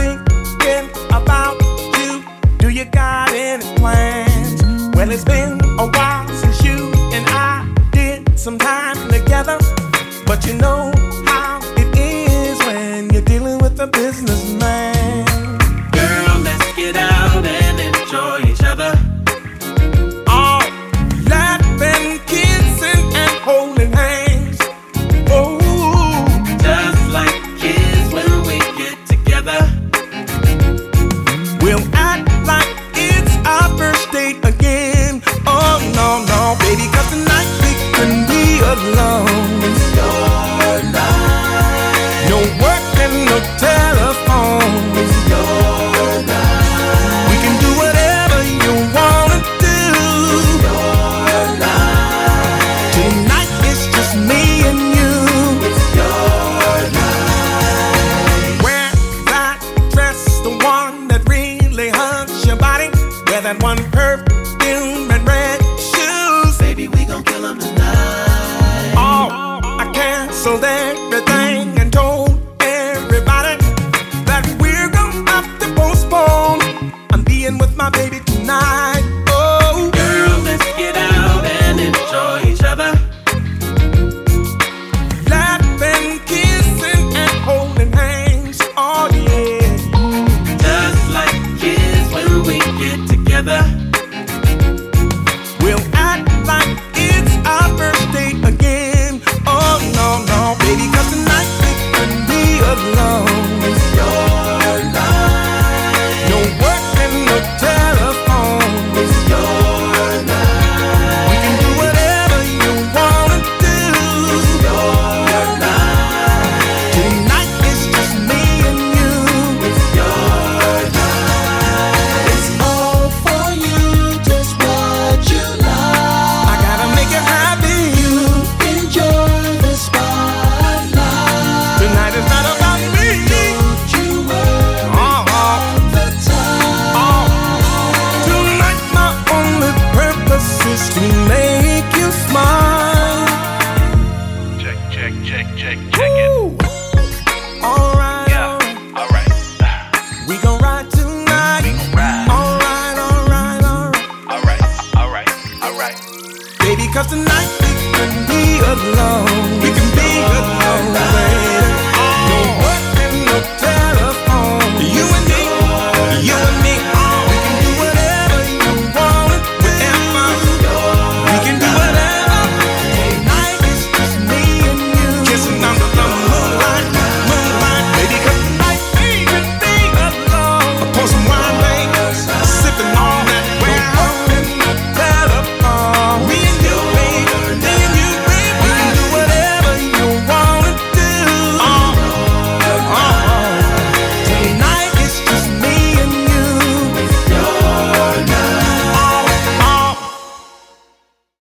thinking about you. Do you got any plans? Well, it's been a while since you and I did some time together. But you know how it is when you're dealing with a businessman. Girl, let's get out and enjoy each other. Oh, laughing, kissing, and holding hands. Oh, just like kids when we get together. We'll act like it's our first date again. Oh, no, no, baby, 'cause tonight we can be alone. It's your night. No work and no telephone. It's your night. We can do whatever you wanna do. It's your night. Tonight it's just me and you. It's your night. Wear that dress, the one that really hugs your body. Wear that one